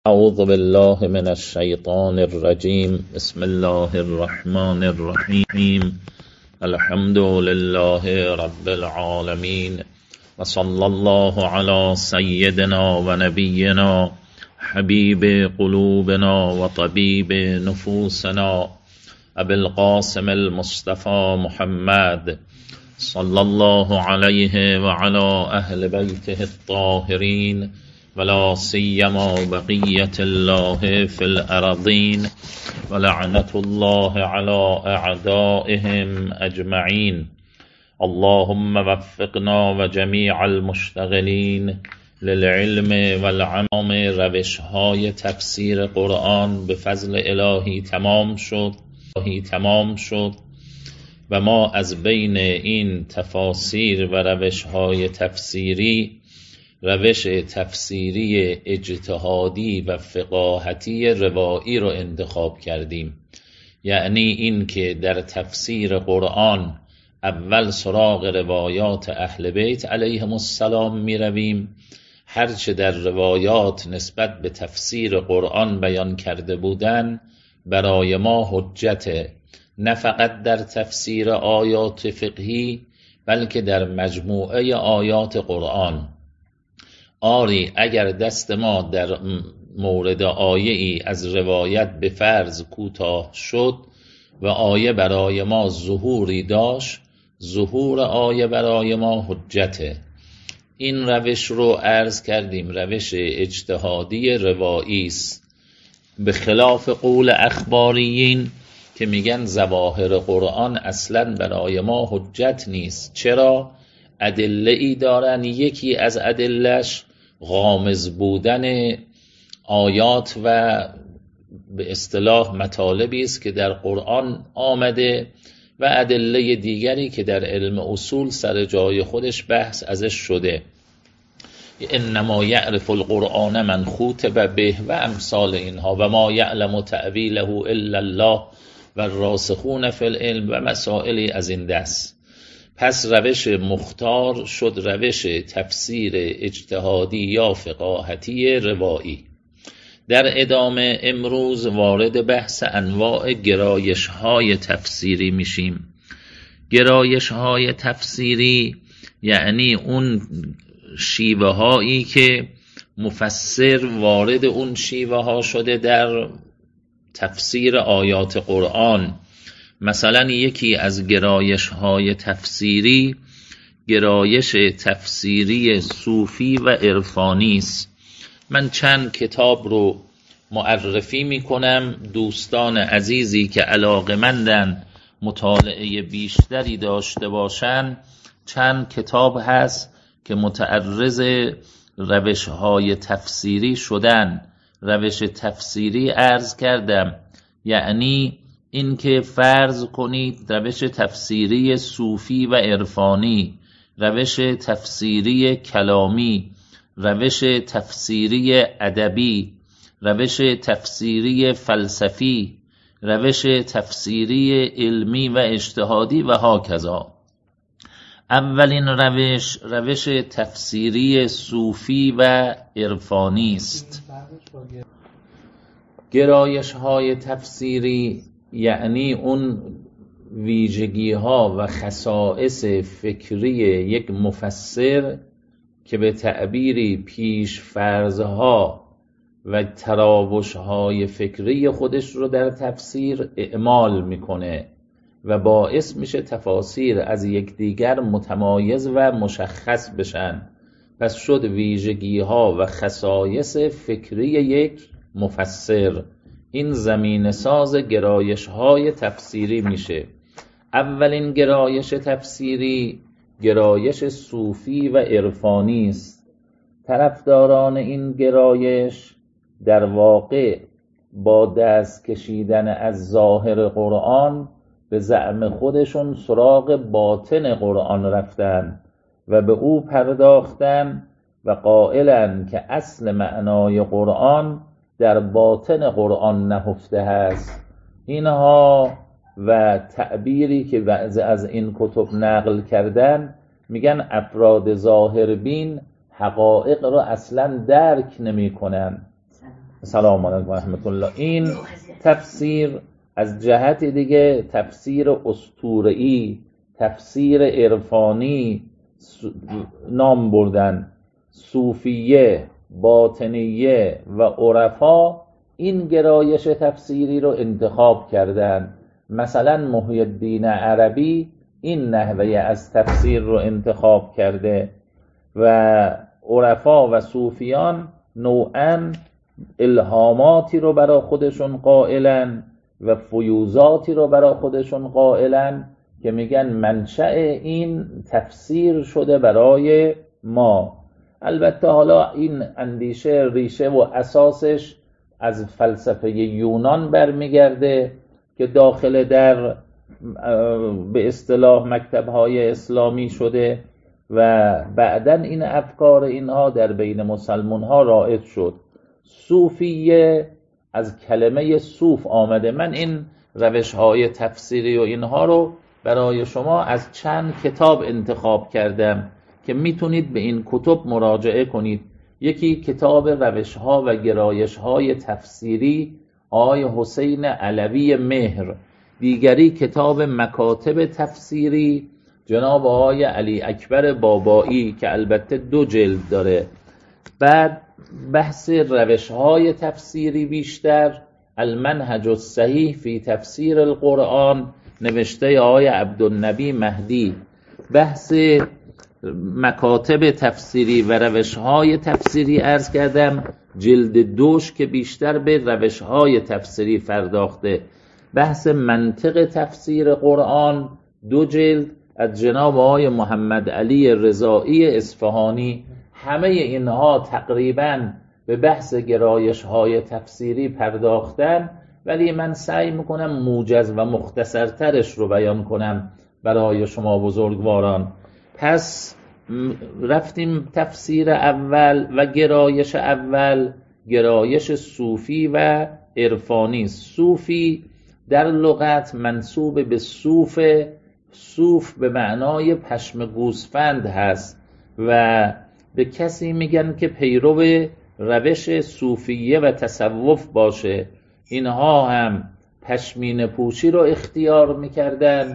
اعوذ بالله من الشیطان الرجیم. بسم الله الرحمن الرحیم. الحمد لله رب العالمین و صلی الله علی سیدنا و نبینا حبیب قلوبنا و طبیب نفوسنا ابی القاسم المصطفى محمد صلی الله علیه و علی اهل بیته الطاهرین ولا سیما بقیة الله فی الارضین ولعنة الله علی اعدائهم اجمعین. اللهم وفقنا و جمیع المشتغلین للعلم والعمل. روش‌های تفسیر قرآن به فضل الهی تمام شد و ما از بین این تفاسیر و روش‌های تفسیری روش تفسیری اجتهادی و فقاهتی روایی رو انتخاب کردیم. یعنی این که در تفسیر قرآن اول سراغ روایات اهل بیت علیهم السلام می رویم. هرچه در روایات نسبت به تفسیر قرآن بیان کرده بودن برای ما حجته، نه فقط در تفسیر آیات فقهی بلکه در مجموعه آیات قرآن. آری اگر دست ما در مورد آیه ای از روایت به فرض کوتاه شد و آیه برای ما ظهوری داشت، ظهور آیه برای ما حجته. این روش رو عرض کردیم روش اجتهادی روایی است، به خلاف قول اخباریین که میگن ظواهر قرآن اصلا برای ما حجت نیست. چرا؟ ادله ای دارن، یکی از ادلهش غامض بودن آیات و به اصطلاح مطالبی است که در قرآن آمده و ادله دیگری که در علم اصول سر جای خودش بحث ازش شده. انما یعرف القرآن من خوطب به و امثال اینها و ما یعلم تأویله الا الله و الراسخون فی العلم و مسائلی از این دست. پس روش مختار شد روش تفسیر اجتهادی یا فقاهتی روایی. در ادامه امروز وارد بحث انواع گرایش های تفسیری میشیم. گرایش های تفسیری یعنی اون شیوه هایی که مفسر وارد اون شیوه ها شده در تفسیر آیات قرآن. مثلا یکی از گرایش های تفسیری گرایش تفسیری صوفی و عرفانی است. من چند کتاب رو معرفی می کنم. دوستان عزیزی که علاقه‌مندن مطالعه بیشتری داشته باشن، چند کتاب هست که متعرض روش های تفسیری شدن. روش تفسیری عرض کردم یعنی این که فرض کنید روش تفسیری صوفی و عرفانی، روش تفسیری کلامی، روش تفسیری ادبی، روش تفسیری فلسفی، روش تفسیری علمی و اجتهادی و هاکذا. اولین روش تفسیری صوفی و عرفانی است. گرایش های تفسیری یعنی اون ویژگی ها و خصائص فکری یک مفسر که به تعبیری پیش فرضها و تراوش های فکری خودش رو در تفسیر اعمال میکنه و باعث میشه تفاسیر از یکدیگر متمایز و مشخص بشن. پس شد ویژگی ها و خصایص فکری یک مفسر. این زمینه ساز گرایش های تفسیری میشه. اولین گرایش تفسیری گرایش صوفی و عرفانی است. طرفداران این گرایش در واقع با دست کشیدن از ظاهر قرآن به زعم خودشون سراغ باطن قرآن رفتن و به او پرداختن و قائلن که اصل معنای قرآن در باطن قرآن نهفته است. اینها و تعبیری که بعضی از این کتب نقل کردن میگن افراد ظاهر بین حقایق را اصلا درک نمی کنن سلام علیکم و رحمت الله. این تفسیر از جهت دیگه تفسیر اسطوره‌ای، تفسیر عرفانی نام بردن. صوفیه، باطنیه و عرفا این گرایش تفسیری رو انتخاب کردن. مثلا محی الدین عربی این نحوه از تفسیر رو انتخاب کرده و عرفا و صوفیان نوعاً الهاماتی رو برای خودشون قائلن و فیوزاتی رو برای خودشون قائلن که میگن منشأ این تفسیر شده برای ما. البته حالا این اندیشه ریشه و اساسش از فلسفه یونان برمیگرده که داخل در به اصطلاح مکتب‌های اسلامی شده و بعداً این افکار اینها در بین مسلمان‌ها رایج شد. صوفیه از کلمه صوف آمده. من این روش‌های تفسیری و اینها رو برای شما از چند کتاب انتخاب کردم که میتونید به این کتب مراجعه کنید. یکی کتاب روش‌ها و گرایش‌های تفسیری آقای حسین علوی مهر، دیگری کتاب مکاتب تفسیری جناب آقای علی اکبر بابایی که البته 2 جلد داره. بعد بحث روش‌های تفسیری بیشتر، المنهج الصحیح فی تفسیر القرآن نوشته آقای عبدالنبی مهدی. بحث مکاتب تفسیری و روش‌های تفسیری عرض کردم جلد 2 که بیشتر به روش‌های تفسیری پرداخته. بحث منطق تفسیر قرآن 2 جلد از جناب آقای محمد علی رضایی اصفهانی. همه اینها تقریباً به بحث گرایش‌های تفسیری پرداختن، ولی من سعی میکنم موجز و مختصرترش رو بیان کنم برای شما بزرگواران. پس رفتیم تفسیر اول و گرایش اول، گرایش صوفی و عرفانی. صوفی در لغت منسوب به صوف، صوف به معنای پشم گوسفند هست و به کسی میگن که پیرو روش صوفیه و تصوف باشه. اینها هم پشمینه پوشی رو اختیار میکردن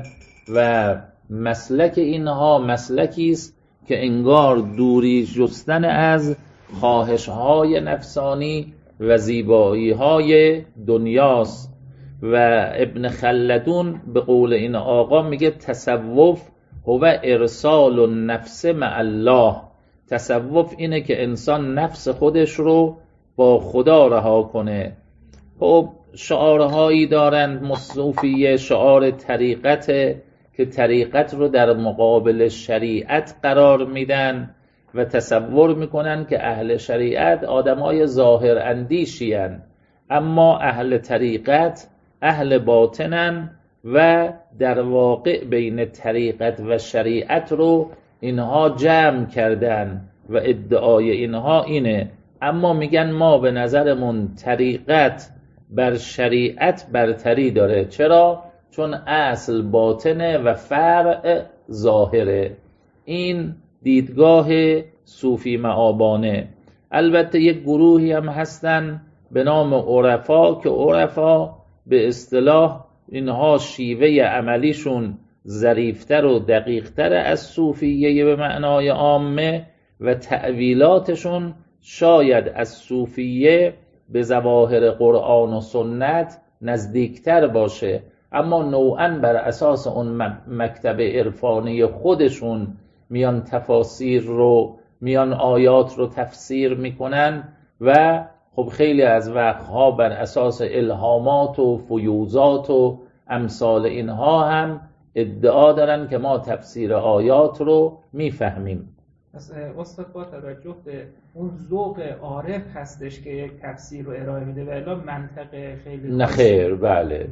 و مسلک اینها مسلکی است که انگار دوری جستن از خواهش‌های نفسانی و زیبایی‌های دنیاست. و ابن خلدون به قول این آقا میگه تصوف هو ارسال النفس مع الله. تصوف اینه که انسان نفس خودش رو با خدا رها کنه. خب شعارهایی دارند صوفیه، شعار طریقت که طریقت رو در مقابل شریعت قرار میدن و تصور میکنن که اهل شریعت آدمای ظاهر اندیشی هن، اما اهل طریقت اهل باطنن و در واقع بین طریقت و شریعت رو اینها جمع کردن و ادعای اینها اینه. اما میگن ما به نظرمون طریقت بر شریعت برتری داره. چرا؟ چون اصل باطنه و فرع ظاهره. این دیدگاه صوفی معابانه. البته یک گروهی هم هستن به نام عرفا که عرفا به اصطلاح اینها شیوه عملیشون ظریفتر و دقیقتر از صوفیه به معنای عامه و تأویلاتشون شاید از صوفیه به ظواهر قرآن و سنت نزدیکتر باشه، اما نوعاً بر اساس اون مکتب عرفانی خودشون میان تفاسیر رو، میان آیات رو تفسیر میکنن و خب خیلی از وقتها بر اساس الهامات و فیوزات و امثال اینها هم ادعا دارن که ما تفسیر آیات رو میفهمیم. استاد با توجه به اون ذوق عارف هستش که یک تفسیر رو ارائه میده و الا منطق خیلی نخیر. بله.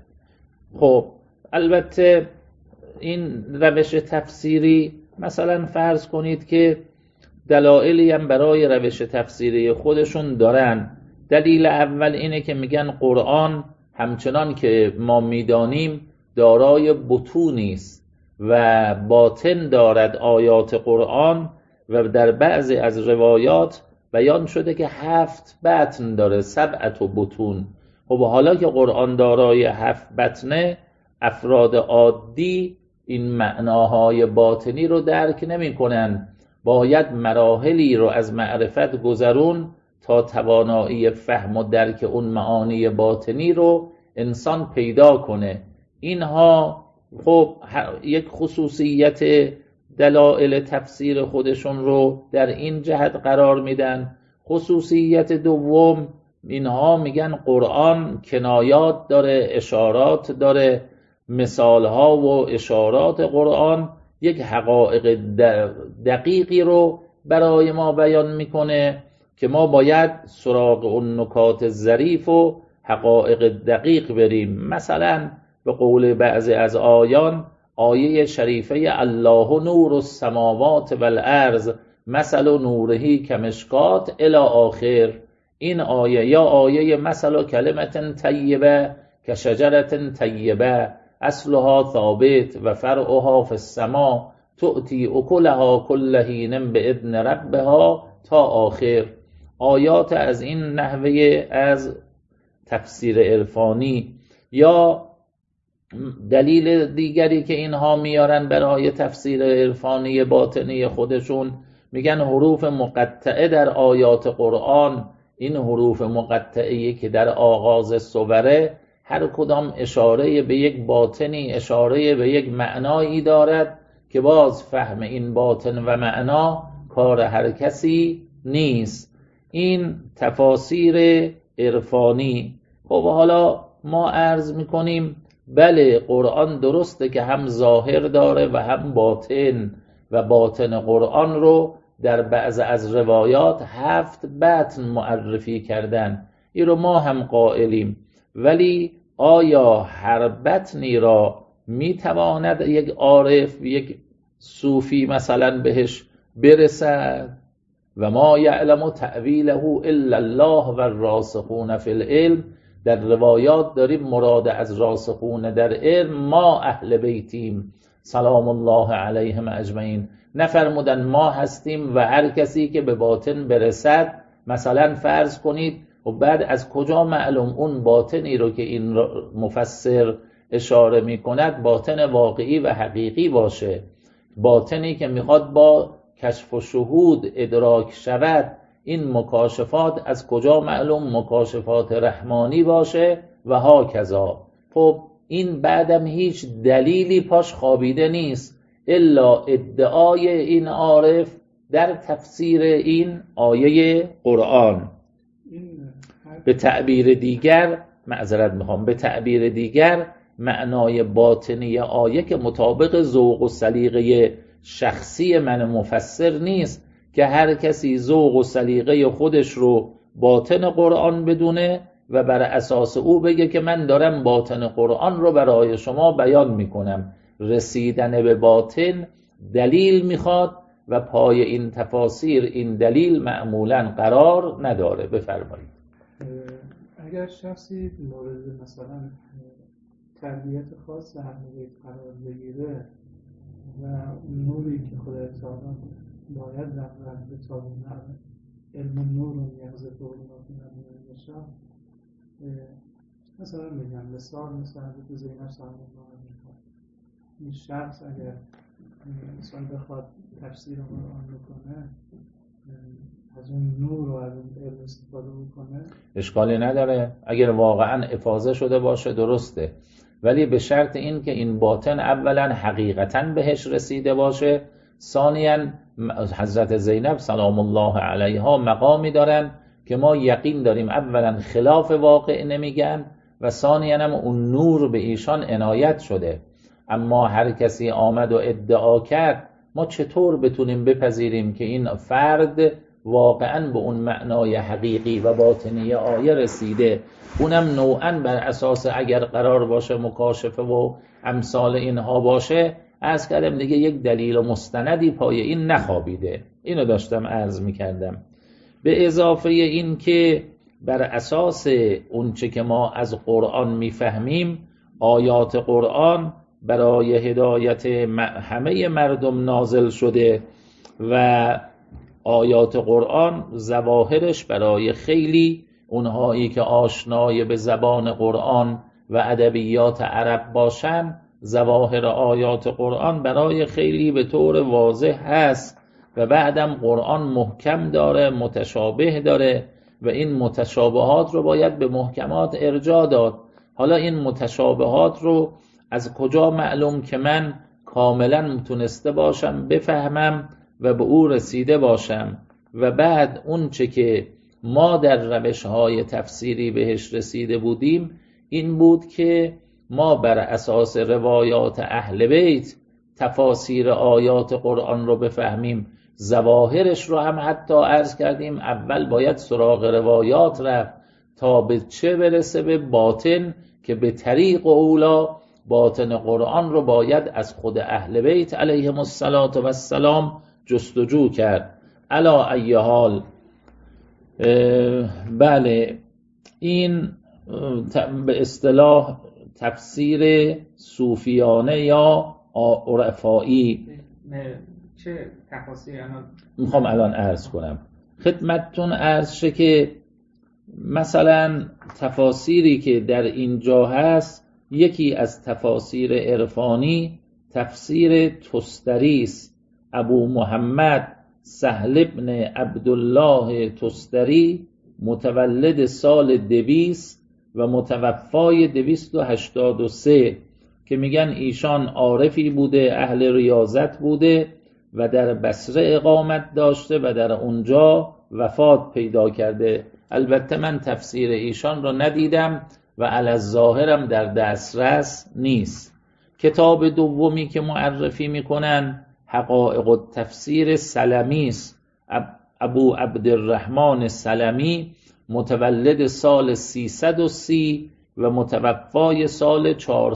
خب البته این روش تفسیری مثلا فرض کنید که دلایلی هم برای روش تفسیری خودشون دارن. دلیل اول اینه که میگن قرآن همچنان که ما میدانیم دارای بطونی است و باطن دارد آیات قرآن و در بعضی از روایات بیان شده که 7 بطن داره، 7 بطون. خب حالا که قرآن دارای 7 بطنه، افراد عادی این معناهای باطنی رو درک نمی کنن. باید مراحلی رو از معرفت گذرون تا توانایی فهم و درک اون معانی باطنی رو انسان پیدا کنه. اینها خب یک خصوصیت دلائل تفسیر خودشون رو در این جهت قرار میدن. خصوصیت دوم، اینها میگن قرآن کنایات داره، اشارات داره. مثالها و اشارات قرآن یک حقایق دقیقی رو برای ما بیان میکنه که ما باید سراغ اون نکات ظریف و حقایق دقیق بریم. مثلا به قول بعضی از آیان، آیه شریفه الله نور السماوات والارض مثل نوره کمشکات الی آخر، این آیه یا آیه مثل کلمة طیبه کشجرة طیبه اصلها ثابت و فرعها فی السماء تؤتی اکلها کل حین باذن ربها تا آخر. آیات از این نحوه از تفسیر عرفانی. یا دلیل دیگری که اینها میارن برای تفسیر عرفانی باطنی خودشون، میگن حروف مقطعه در آیات قرآن، این حروف مقطعه‌ای که در آغاز سوره، هر کدام اشاره به یک باطنی، اشاره به یک معنایی دارد که باز فهم این باطن و معنا کار هر کسی نیست. این تفاسیر عرفانی. خب حالا ما عرض میکنیم بله قرآن درسته که هم ظاهر داره و هم باطن، و باطن قرآن رو در بعض از روایات 7 بطن معرفی کردن، این رو ما هم قائلیم. ولی آیا هر بطنی را میتواند یک عارف، یک صوفی مثلا بهش برسد؟ و ما یعلم تأویله الا الله و الراسخون فی العلم. در روایات داریم مراد از راسخون در علم ما اهل بیتیم سلام الله علیهم اجمعین. نفرمودن ما هستیم و هر کسی که به باطن برسد. مثلا فرض کنید و بعد از کجا معلوم اون باطنی رو که این مفسر اشاره می کند باطن واقعی و حقیقی باشه؟ باطنی که میخواد با کشف و شهود ادراک شود، این مکاشفات از کجا معلوم مکاشفات رحمانی باشه و ها کذا. خب این بعدم هیچ دلیلی پاش خوابیده نیست الا ادعای این عارف در تفسیر این آیه قرآن. به تعبیر دیگر، معذرت میخوام، به تعبیر دیگر معنای باطنی آیه که مطابق ذوق و سلیقه شخصی من مفسر نیست که هر کسی ذوق و سلیقه خودش رو باطن قرآن بدونه و بر اساس او بگه که من دارم باطن قرآن رو برای شما بیان میکنم. رسیدن به باطن دلیل میخواد و پای این تفاسیر این دلیل معمولا قرار نداره. بفرمایید. اگر شخصی مورد مثلا تربیت خاص اهل بیت قرار بگیره و نوری که خدا تعالی باید در به تابون علم نور رو یغزه باشد، مثلا میگم مثال مثلا به زینب سلام الله علیها، این شخص اگر مثلا بخواد تفسیر قرآن بکنه از اون نور و از اون علم استفاده بکنه اشکالی نداره. اگر واقعا افاضه شده باشه درسته، ولی به شرط این که این باطن اولا حقیقتا بهش رسیده باشه، ثانیاً حضرت زینب سلام الله علیها مقامی دارن که ما یقین داریم اولا خلاف واقع نمیگن و ثانیاً هم اون نور به ایشان عنایت شده. اما هر کسی آمد و ادعا کرد، ما چطور بتونیم بپذیریم که این فرد واقعاً به اون معنای حقیقی و باطنی آیه رسیده؟ اونم نوعاً بر اساس اگر قرار باشه مکاشفه و امثال اینها باشه، از کلم دیگه یک دلیل و مستندی پای این نخوابیده. اینو داشتم عرض میکردم. به اضافه این که بر اساس اونچه که ما از قرآن میفهمیم، آیات قرآن برای هدایت همه مردم نازل شده و آیات قرآن ظواهرش برای خیلی اونهایی که آشنای به زبان قرآن و ادبیات عرب باشن، ظواهر آیات قرآن برای خیلی به طور واضح هست و بعدم قرآن محکم داره، متشابه داره و این متشابهات رو باید به محکمات ارجاع داد. حالا این متشابهات رو از کجا معلوم که من کاملا تونسته باشم بفهمم و به او رسیده باشم؟ و بعد اون چه که ما در روش‌های تفسیری بهش رسیده بودیم این بود که ما بر اساس روایات اهل بیت تفاسیر آیات قرآن رو بفهمیم. ظواهرش رو هم حتی عرض کردیم اول باید سراغ روایات رفت تا به چه برسه؟ به باطن، که به طریق اولا باطن قرآن رو باید از خود اهل بیت علیهم السلام جستجو کرد. علی ای حال بله، این به اصطلاح تفسیر صوفیانه یا عرفایی. چه تفاسیر میخوام الان عرض کنم خدمتتون. عرض شه که مثلا تفاسیری که در اینجا هست، یکی از تفاسیر عرفانی تفسیر تستری است. ابو محمد سهل ابن عبدالله تستری متولد سال 200 و متوفای 283 که میگن ایشان عارفی بوده، اهل ریاضت بوده و در بصره اقامت داشته و در اونجا وفات پیدا کرده. البته من تفسیر ایشان رو ندیدم و علی الظاهرم در دسترس نیست. کتاب دومی که معرفی میکنن حقائق التفسیر سلمی است. ابو عبدالرحمن سلمی متولد سال 330 و متوفای سال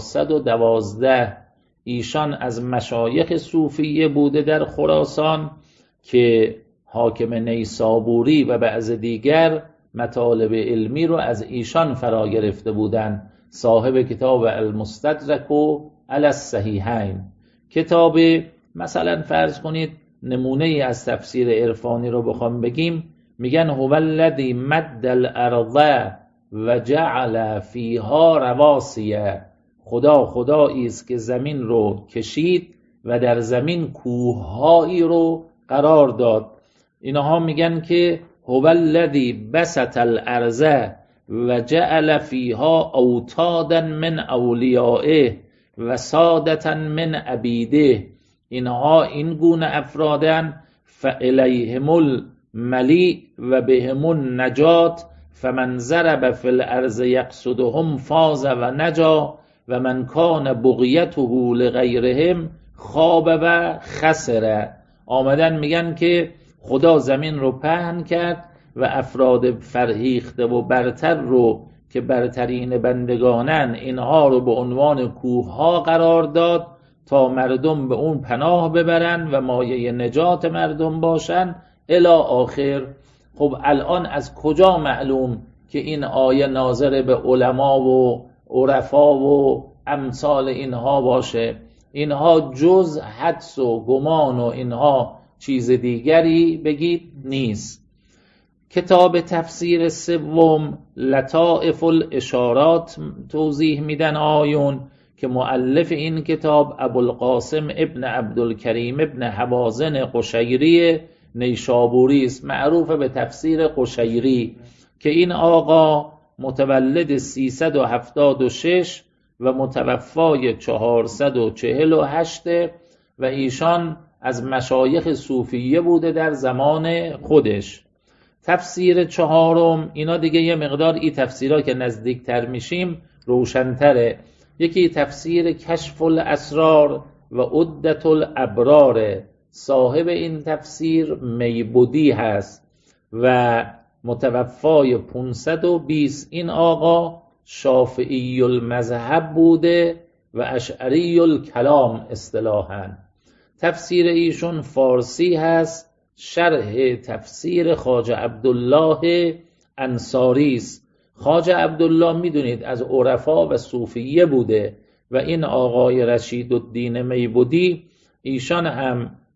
412. ایشان از مشایخ صوفیه بوده در خراسان که حاکم نیسابوری و بعض دیگر مطالب علمی رو از ایشان فرا گرفته بودند. صاحب کتاب المستدرک و علی الصحیحین. کتاب مثلا فرض کنید نمونه ای از تفسیر عرفانی رو بخوام بگیم، میگن هو الذی مد الارض و جعل فیها رواسیه. خدایی است که زمین رو کشید و در زمین کوههایی رو قرار داد. اینها میگن که هو الذی بسط الارض و جعل فیها اوتادا من اولیائه و سادتا من عبیده. اینها این گونه افرادن فالیهم الملی و بهم النجات فمن ضرب فی الارض یقصدهم فاز و نجا و من کان بغیته لغیرهم خاب و خسر. آمدن میگن که خدا زمین رو پهن کرد و افراد فرهیخته و برتر رو که برترین بندگانن اینها رو به عنوان کوهها قرار داد تا مردم به اون پناه ببرن و مایه نجات مردم باشن الی آخر. خب الان از کجا معلوم که این آیه ناظر به علما و عرفا و امثال اینها باشه؟ اینها جز حدس و گمان و اینها چیز دیگری بگید نیست. کتاب تفسیر سوم لطائف الاشارات توضیح میدن آیون که مؤلف این کتاب ابوالقاسم ابن عبدالکریم ابن حوازن قشیری نیشابوری است، معروف به تفسیر قشیری، که این آقا متولد 376 و متوفای 448 و ایشان از مشایخ صوفیه بوده در زمان خودش. تفسیر چهارم، اینا دیگه یه مقدار این تفسیرها که نزدیکتر میشیم روشنتره. یکی تفسیر کشف الاسرار و عدت الابرار. صاحب این تفسیر میبودی هست و متوفای 520. این آقا شافعی المذهب بوده و اشعری الکلام اصطلاحاً. تفسیر ایشون فارسی هست، شرح تفسیر خواجه عبدالله انصاری است. خواجه عبدالله میدونید از عرفا و صوفیه بوده و این آقای رشید الدین میبودی ایشان هم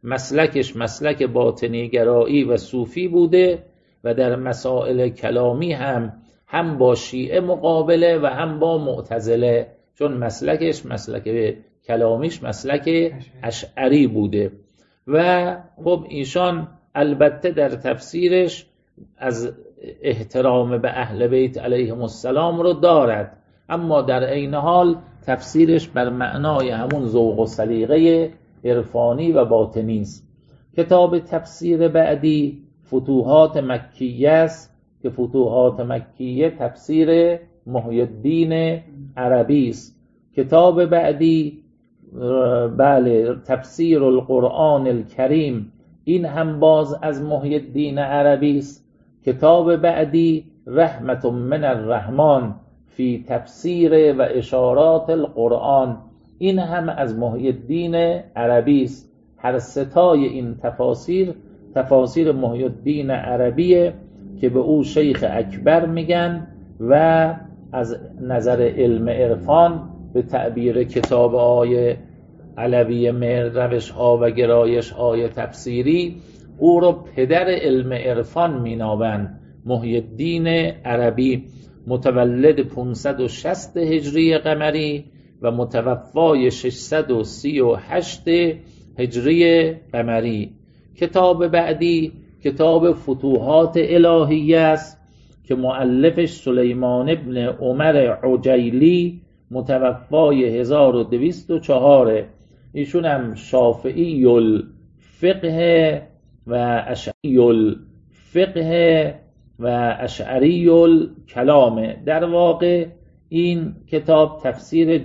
مسلکش مسلک باطنی گرایی و صوفی بوده و در مسائل کلامی هم با شیعه مقابله و هم با معتزله، چون مسلکش مسلک کلامیش مسلک اشعری بوده. و خب ایشان البته در تفسیرش از احترام به اهل بیت علیهم السلام رو دارد، اما در عین حال تفسیرش بر معنای همون ذوق و سلیقه عرفانی و باطنی است. کتاب تفسیر بعدی فتوحات مکیه است که فتوحات مکیه تفسیر محی الدین عربی است. کتاب بعدی بله تفسیر القرآن الکریم، این هم باز از محی الدین عربی است. کتاب بعدی رحمت من الرحمن فی تفسیر و اشارات القرآن، این هم از محی الدین عربی است. هر ستای این تفاسیر محی الدین عربیه که به او شیخ اکبر میگن و از نظر علم عرفان به تعبیر کتاب آیه علوی روش ها و گرایش های تفسیری او رو پدر علم عرفان مینامند. محی الدین عربی متولد 560 هجری قمری و متوفای 638 هجری قمری. کتاب بعدی کتاب فتوحات الهیه است که مؤلفش سلیمان ابن عمر عجیلی متوفای 1204. ایشون هم شافعی الفقه و اشعری الفقه و اشعری الکلامه. در واقع این کتاب تفسیر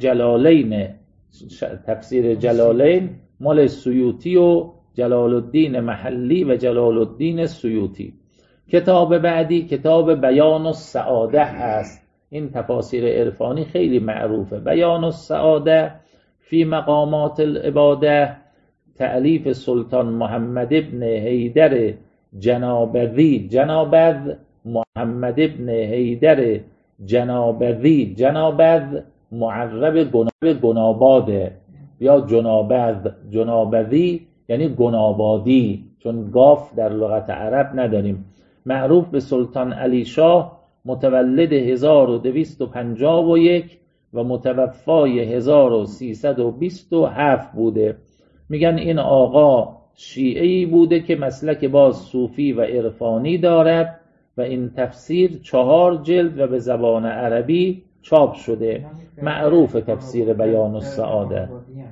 جلالین مال سیوطی و جلال الدین محلی و جلال الدین سیوطی. کتاب بعدی کتاب بیان السعاده است. این تفاسیر عرفانی خیلی معروفه. بیان السعاده فی مقامات العباده تألیف سلطان محمد ابن حیدر جنابذی، جنابذ محمد ابن حیدر جنابذی، جنابذ معرب گناباده یا جنابذی یعنی گنابادی، چون گاف در لغت عرب نداریم. معروف به سلطان علی شاه، متولد 1251 و متوفای 1327 بوده. میگن این آقا شیعه‌ای بوده که مسلک باز صوفی و عرفانی دارد و این تفسیر 4 جلد و به زبان عربی چاپ شده. معروف تفسیر بیان السعاده.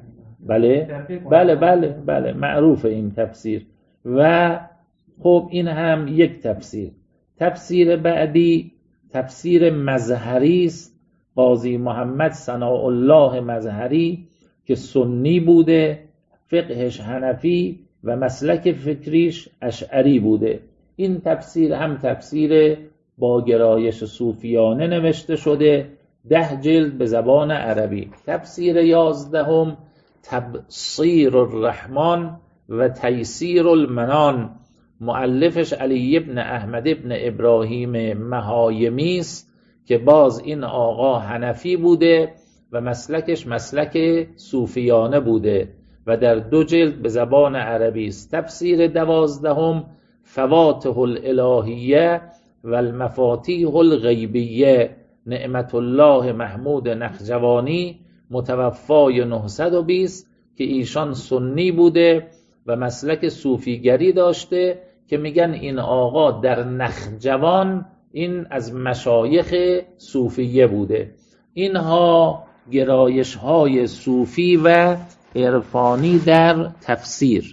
بله معروف این تفسیر. و خب این هم یک تفسیر. تفسیر بعدی تفسیر مظهری است، قاضی محمد ثناء الله مظهری که سنی بوده، فقهش حنفی و مسلک فکریش اشعری بوده. این تفسیر هم تفسیر با گرایش صوفیانه نوشته شده، 10 جلد به زبان عربی. تفسیر 11 تبصیر الرحمن و تیسیر المنان، مؤلفش علی ابن احمد ابن ابراهیم مهایمی است که باز این آقا حنفی بوده و مسلکش مسلک صوفیانه بوده و در 2 جلد به زبان عربی است. تفسیر 12 فواتح الالهیه و المفاتیح الغیبیه، نعمت الله محمود نخجوانی متوفای 920 که ایشان سنی بوده و مسلک صوفیگری داشته که میگن این آقا در نخجوان این از مشایخ صوفیه بوده. اینها گرایش های صوفی و عرفانی در تفسیر.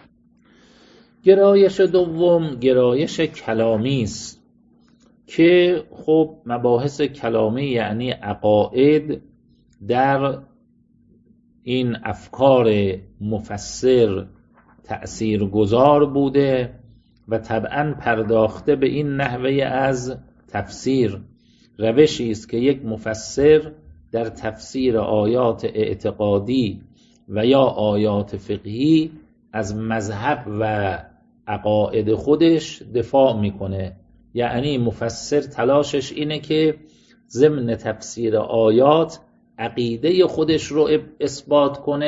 گرایش دوم گرایش کلامی است که خب مباحث کلامی یعنی عقاید در این افکار مفسر تأثیر گذار بوده و طبعاً پرداخته به این نحوه از تفسیر. روشی است که یک مفسر در تفسیر آیات اعتقادی و یا آیات فقهی از مذهب و عقاید خودش دفاع میکنه. یعنی مفسر تلاشش اینه که ضمن تفسیر آیات عقیده خودش رو اثبات کنه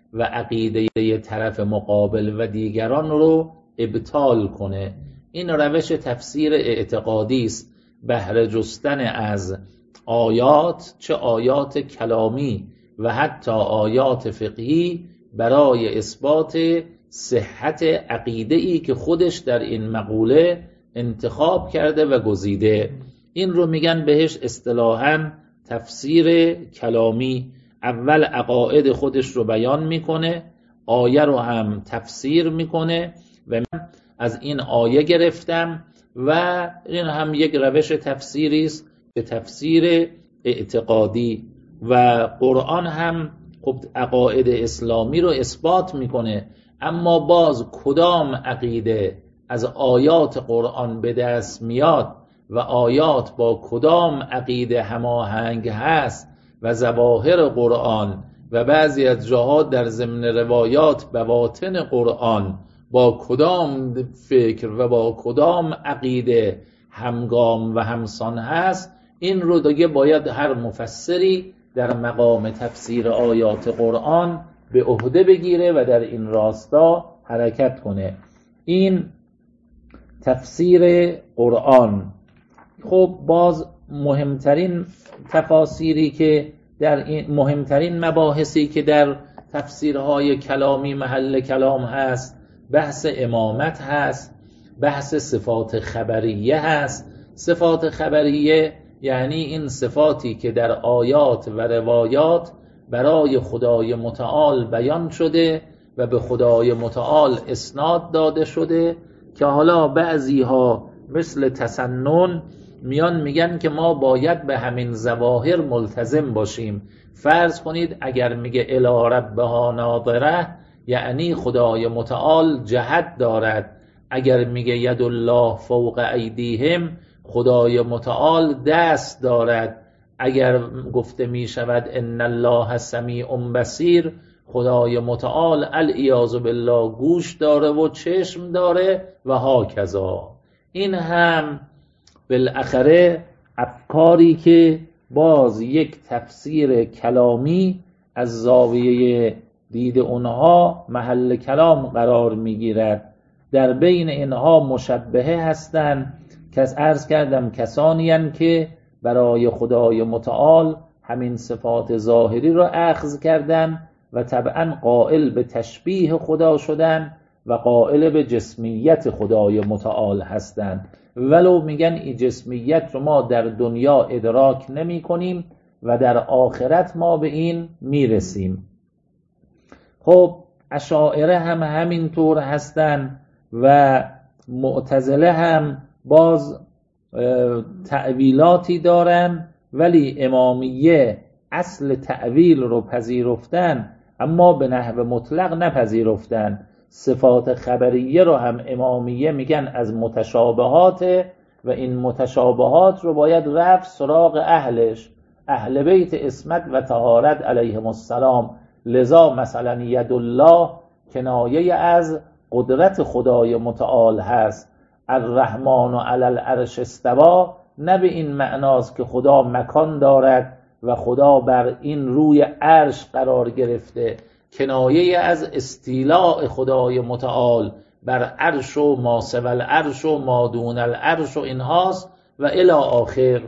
و عقیده طرف مقابل و دیگران رو ابطال کنه. این روش تفسیر اعتقادی است، بهره جستن از آیات، چه آیات کلامی و حتی آیات فقهی، برای اثبات صحت عقیده‌ای که خودش در این مقوله انتخاب کرده و گزیده. این رو میگن بهش اصطلاحاً تفسیر کلامی. اول عقاید خودش رو بیان میکنه، آیه رو هم تفسیر میکنه و من از این آیه گرفتم و این هم یک روش تفسیری است به تفسیر اعتقادی. و قرآن هم خب عقاید اسلامی رو اثبات میکنه، اما باز کدام عقیده از آیات قرآن به دست میاد و آیات با کدام عقیده هماهنگ هست و ظواهر قرآن و بعضی از جاها در ضمن روایات بواطن قرآن با کدام فکر و با کدام عقیده همگام و همسان هست، این رو دیگه باید هر مفسری در مقام تفسیر آیات قرآن به عهده بگیره و در این راستا حرکت کنه. این تفسیر قرآن. خب باز مهمترین تفاسیری که در این مهمترین مباحثی که در تفسیرهای کلامی محل کلام هست، بحث امامت هست، بحث صفات خبریه هست. صفات خبریه یعنی این صفاتی که در آیات و روایات برای خدای متعال بیان شده و به خدای متعال اسناد داده شده، که حالا بعضی ها مثل تسنن میان میگن که ما باید به همین ظواهر ملتزم باشیم. فرض کنید اگر میگه الی ربها ناظره، یعنی خدای متعال جهت دارد. اگر میگه ید الله فوق ایدیهم، خدای متعال دست دارد. اگر گفته میشود ان الله سمیع بصیر، خدای متعال العیاذ بالله گوش داره و چشم داره و هاکذا. این هم بالاخره افکاری که باز یک تفسیر کلامی از زاویه دید اونها محل کلام قرار میگیرد. در بین اینها مشبهه هستند که عرض کردم کسانی هستند که برای خدای متعال همین صفات ظاهری را اخذ کردن و طبعا قائل به تشبیه خدا شدن و قائل به جسمیت خدای متعال هستند، ولو میگن این جسمیت رو ما در دنیا ادراک نمی کنیم و در آخرت ما به این میرسیم. خب اشاعره هم همین طور هستند و معتزله هم باز تأویلاتی دارن، ولی امامیه اصل تأویل رو پذیرفتن اما به نحو مطلق نپذیرفتن. صفات خبریه رو هم امامیه میگن از متشابهات و این متشابهات رو باید رفت سراغ اهلش، اهل بیت عصمت و طهارت علیهم السلام. لذا مثلا ید الله کنایه از قدرت خدای متعال هست. الرحمن علی العرش استوی، نه به این معناست که خدا مکان دارد و خدا بر این روی عرش قرار گرفته، کنایه از استیلاء خدای متعال بر عرش و ما سوی العرش و ما دون العرش و اینهاست و الی آخر.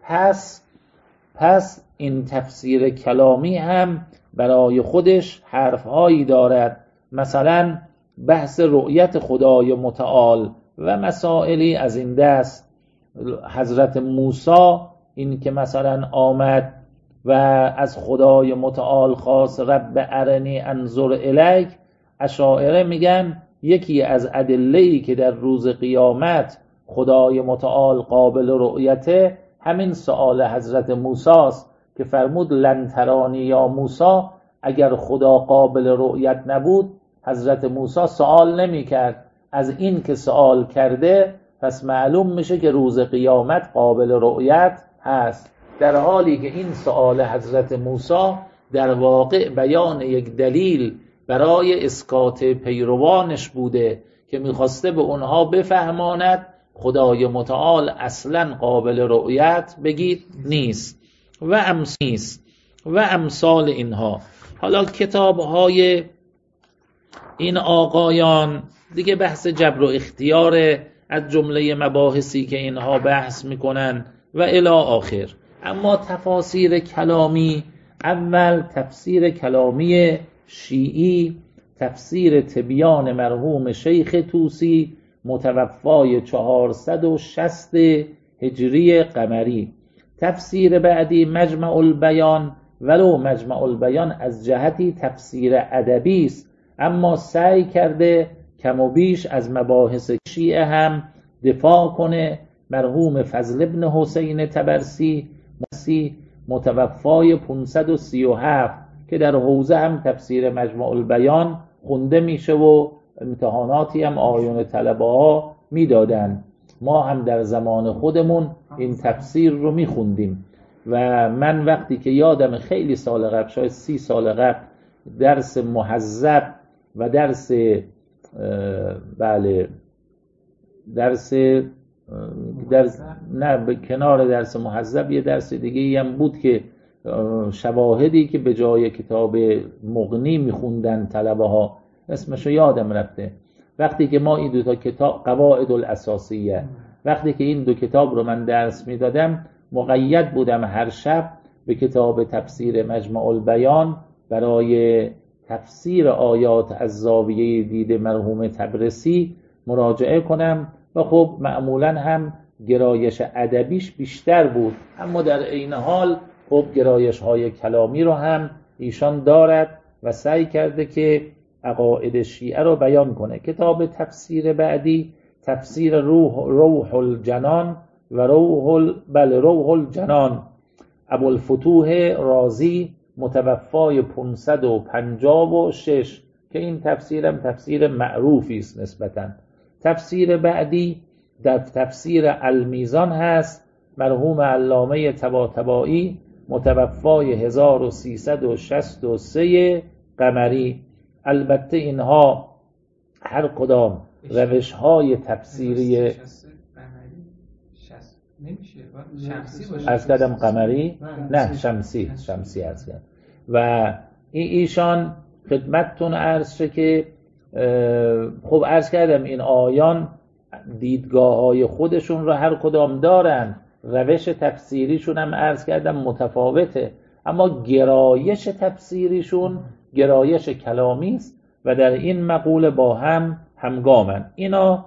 پس این تفسیر کلامی هم برای خودش حرفهایی دارد، مثلا بحث رؤیت خدای متعال و مسائلی از این دست. حضرت موسی این که مثلا آمد و از خدای متعال خواست رب ارنی انظر الیک، اشاعره میگن یکی از ادله‌ای که در روز قیامت خدای متعال قابل رؤیته همین سؤال حضرت موسی است که فرمود لن ترانی یا موسی. اگر خدا قابل رؤیت نبود حضرت موسی سوال نمی کرد. از این که سوال کرده پس معلوم میشه که روز قیامت قابل رؤیت هست، در حالی که این سوال حضرت موسی در واقع بیان یک دلیل برای اسکات پیروانش بوده که میخواسته به اونها بفهماند خدای متعال اصلا قابل رؤیت بگید نیست و امثال اینها. حالا کتاب‌های این آقایان دیگه بحث جبر و اختیار از جمله مباحثی که اینها بحث میکنن و الی آخر. اما تفاسیر کلامی، اول تفسیر کلامی شیعی، تفسیر تبیان مرحوم شیخ طوسی متوفای 460 هجری قمری. تفسیر بعدی مجمع البیان، ولو مجمع البیان از جهتی تفسیر ادبی است، اما سعی کرده کم و بیش از مباحث شیعه هم دفاع کنه. مرحوم فضل ابن حسین طبرسی متوفای 537 که در حوزه هم تفسیر مجمع البیان خونده میشه و امتحاناتی هم آیون طلبه ها میدادن. ما هم در زمان خودمون این تفسیر رو میخوندیم و من وقتی که یادم خیلی سال قبل، شاید 30 سال قبل، درس مهذب و درس نه به کنار درس مهذب یه درس دیگه هم بود که شواهدی که به جای کتاب مغنی میخوندن طلبه ها، اسمشو یادم رفته. وقتی که ما این دو تا کتاب قواعد الاساسیه، وقتی که این دو کتاب رو من درس میدادم مقید بودم هر شب به کتاب تفسیر مجمع البیان برای تفسیر آیات از زاویه دید مرحوم طبرسی مراجعه کنم و خب معمولا هم گرایش ادبیش بیشتر بود، اما در عین حال خب گرایش های کلامی رو هم ایشان دارد و سعی کرده که عقاید شیعه رو بیان کنه. کتاب تفسیر بعدی تفسیر روح الجنان و روح الجنان ابوالفتوح رازی متوفای 556 که این تفسیرم تفسیر معروفی است نسبتاً. تفسیر بعدی در تفسیر المیزان هست، مرحوم علامه طباطبایی متوفای 1363 قمری. البته اینها هر کدام روش های تفسیری از قدم قمری نه شمسی هست و ایشان خدمتتون عرض شه که خب عرض کردم این آیان دیدگاه های خودشون رو هر کدام دارن، روش تفسیریشون هم عرض کردم متفاوته، اما گرایش تفسیریشون گرایش کلامی است و در این مقوله با هم همگامن. اینا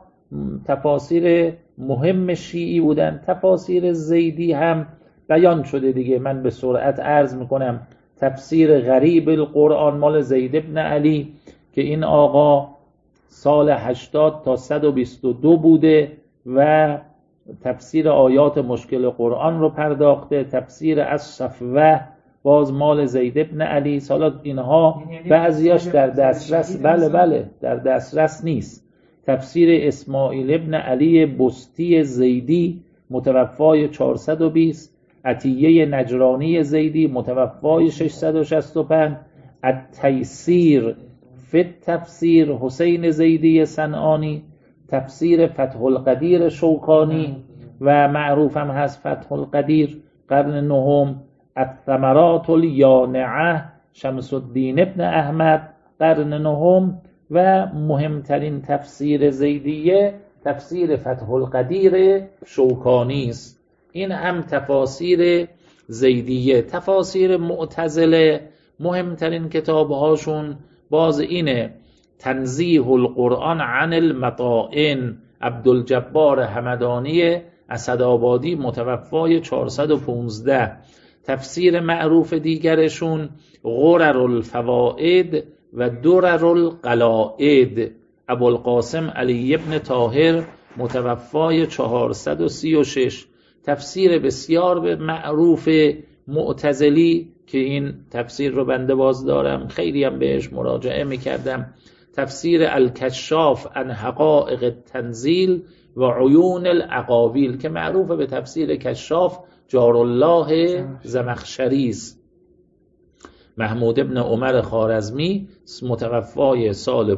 تفاسیر مهم شیعی بودن. تفاسیر زیدی هم بیان شده دیگه، من به سرعت عرض میکنم. تفسیر غریب القرآن مال زید ابن علی که این آقا سال 80 تا 122 بوده و تفسیر آیات مشکل قرآن رو پرداخته. تفسیر از صفوه باز مال زید ابن علی. حالا اینها بعضیاش در دسترس بله در دسترس نیست. تفسیر اسماعیل ابن علی بستی زیدی متوفای 420، عطیه نجرانی زیدی متوفای 665، التیسیر فی التفسیر حسین زیدی صنعانی، تفسیر فتح القدیر شوکانی و معروف هم هست فتح القدیر قرن نهم، الثمرات الیانعه شمس الدین ابن احمد قرن نهم و مهمترین تفسیر زیدیه تفسیر فتح القدیر شوکانی است. این هم تفاسیر زیدیه. تفاسیر معتزله مهمترین کتابهاشون باز اینه: تنزیه القرآن عن المطائن عبدالجبار همدانی اسدآبادی متوفای 415. تفسیر معروف دیگرشون غرر الفوائد و درر القلائد ابوالقاسم علی ابن طاهر متوفای 436. تفسیر بسیار معروف معتزلی که این تفسیر رو بنده باز دارم، خیلی هم بهش مراجعه میکردم، تفسیر الکشاف عن حقائق التنزیل و عیون الاقاویل که معروف به تفسیر کشاف جارالله زمخشری است. محمود ابن عمر خوارزمی متوفای سال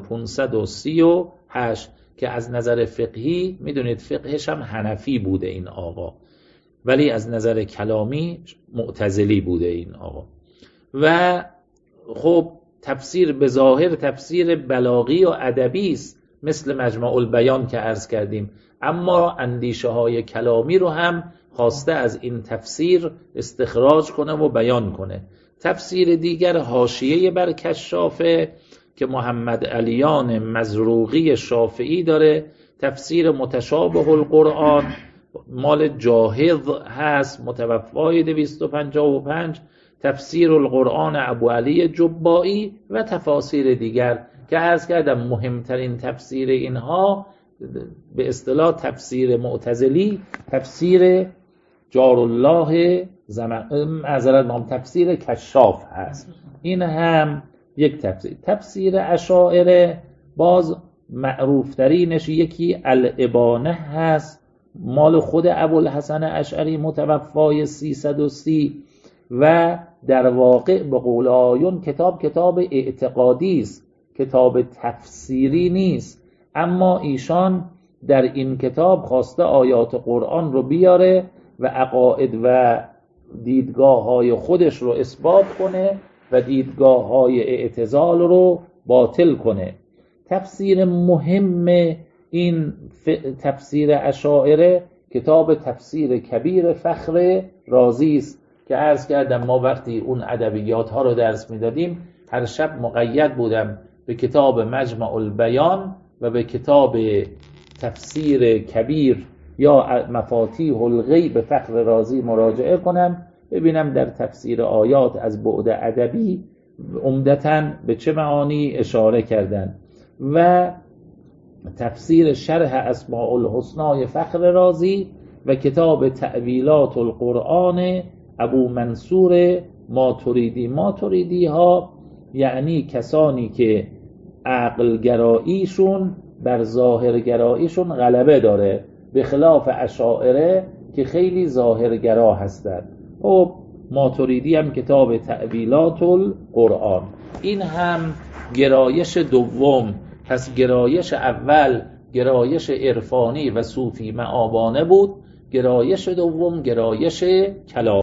538 که از نظر فقهی میدونید فقهش هم حنفی بوده این آقا، ولی از نظر کلامی معتزلی بوده این آقا. و خب تفسیر به ظاهر تفسیر بلاغی و ادبی است مثل مجمع البیان که عرض کردیم، اما اندیشه های کلامی رو هم خواسته از این تفسیر استخراج کنه و بیان کنه. تفسیر دیگر حاشیه بر کشافه که محمد علیان مزروقی شافعی داره، تفسیر متشابه القرآن مال جاهض هست متوفای 255، تفسیر القرآن ابو علی جبائی و تفاسیر دیگر که عرض کردم مهمترین تفسیر اینها به اصطلاح تفسیر معتزلی تفسیر جارالله تفسیر کشاف هست. این هم یک تفسیر. تفسیر اشاعره باز معروف ترینش یکی الابانه هست مال خود ابوالحسن اشعری متوفای 330 و در واقع به قول آیون کتاب اعتقادی است، کتاب تفسیری نیست، اما ایشان در این کتاب خواسته آیات قرآن رو بیاره و عقاید و دیدگاه های خودش رو اثبات کنه و دیدگاه های اعتزال رو باطل کنه. تفسیر مهم این تفسیر اشاعره کتاب تفسیر کبیر فخر رازی است که عرض کردم ما وقتی اون ادبیات ها رو درس میدادیم هر شب مقید بودم به کتاب مجمع البیان و به کتاب تفسیر کبیر یا مفاتیح الغیب فخر رازی مراجعه کنم، ببینم در تفسیر آیات از بعد ادبی عمدتاً به چه معانی اشاره کردن. و تفسیر شرح اسماء الحسنی فخر رازی و کتاب تأویلات القرآن ابو منصور ماتریدی. ماتریدی ها یعنی کسانی که عقل گراییشون بر ظاهر گراییشون غلبه داره، به خلاف اشاعره که خیلی ظاهرگرا هستند. خب ماتریدی هم کتاب تأویلات القرآن. این هم گرایش دوم. پس گرایش اول گرایش عرفانی و صوفی مآبانه بود، گرایش دوم گرایش کلامی.